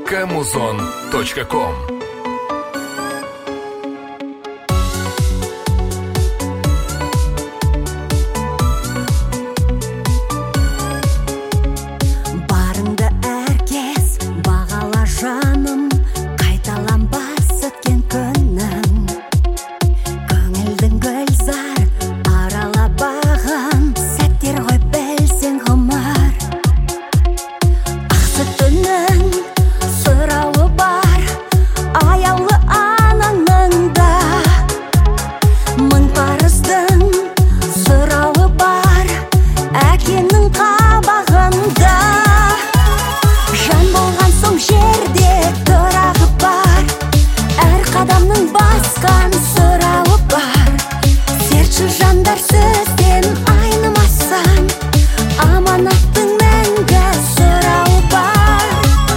kamuzon.com. Барыңды әркез бағала жаным, қайталанбас өткен күнің. Көңілдің гүлзар арала баған сәттер ғой білсең ғұмыр. Ақсы түннің сұрауы бар аяулы анаңның да, мың парыздың сұрауы бар әкенің қабағында. Жан болған соң жерде тұрағы бар, әр қадамның басқан сұрауы бар. Серtші жандар сөзден айнымасан, аманаттың мәңгі сұрауы бар.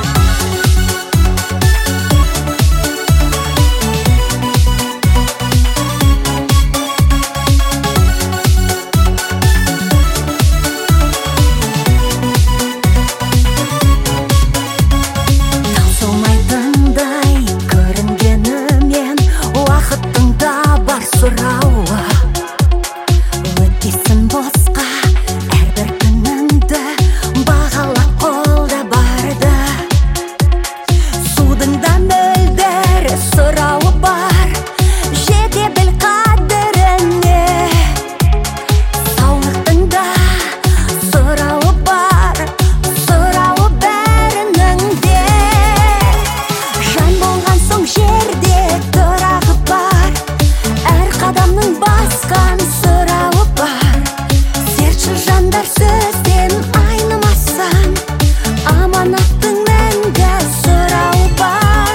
Таусылмайтындай көрінгенімен, уақыттың да бар сұрауы. Өткесін босқа әрбір күніңді, бағала қолда барды. Судың да мөлдір сұрауы бар, жете біл қадіріне. Саулықтың да сұрауы бар, сұрауы бәрінің де. Жан болған соң жерде тұрағы бар, әр қадамның басқан сұрауы бар. Серtші жандар сөзден айнымасан, аманаттың мәңгі сұрауы бар.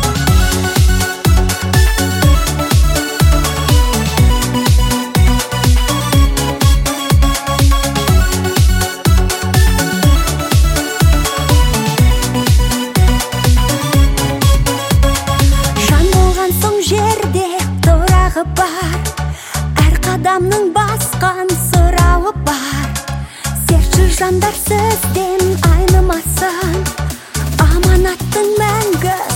Жан болған соң жерде тұрағы бар, әр қадамның басқан сұрауы бар. Серtші жандар сөзден айнымасан, аманаттың мәңгі